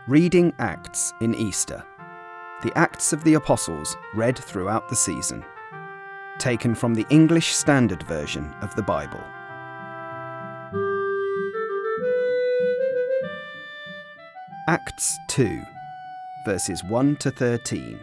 Reading Acts in Easter. The Acts of the Apostles read throughout the season. Taken from the English Standard Version of the Bible. Acts 2, verses 1 to 13.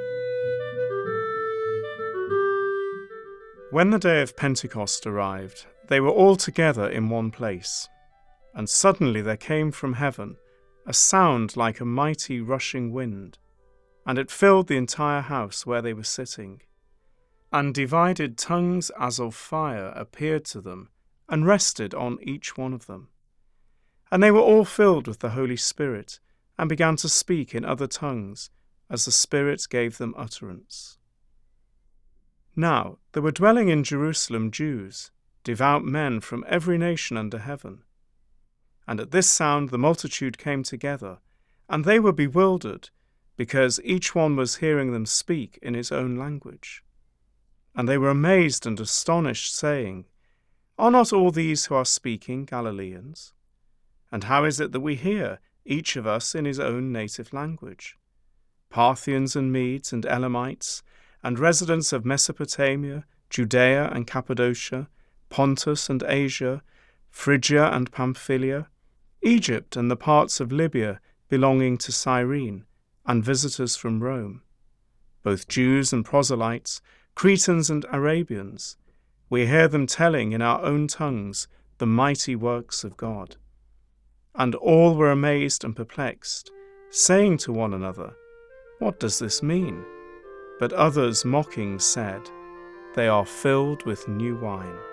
When the day of Pentecost arrived, they were all together in one place. And suddenly there came from heaven a sound like a mighty rushing wind, and it filled the entire house where they were sitting. And divided tongues as of fire appeared to them, and rested on each one of them. And they were all filled with the Holy Spirit, and began to speak in other tongues, as the Spirit gave them utterance. Now there were dwelling in Jerusalem Jews, devout men from every nation under heaven. And at this sound the multitude came together, and they were bewildered, because each one was hearing them speak in his own language. And they were amazed and astonished, saying, "Are not all these who are speaking Galileans? And how is it that we hear, each of us in his own native language? Parthians and Medes and Elamites, and residents of Mesopotamia, Judea and Cappadocia, Pontus and Asia, Phrygia and Pamphylia, Egypt and the parts of Libya belonging to Cyrene, and visitors from Rome, both Jews and proselytes, Cretans and Arabians, we hear them telling in our own tongues the mighty works of God." And all were amazed and perplexed, saying to one another, "What does this mean?" But others mocking said, "They are filled with new wine."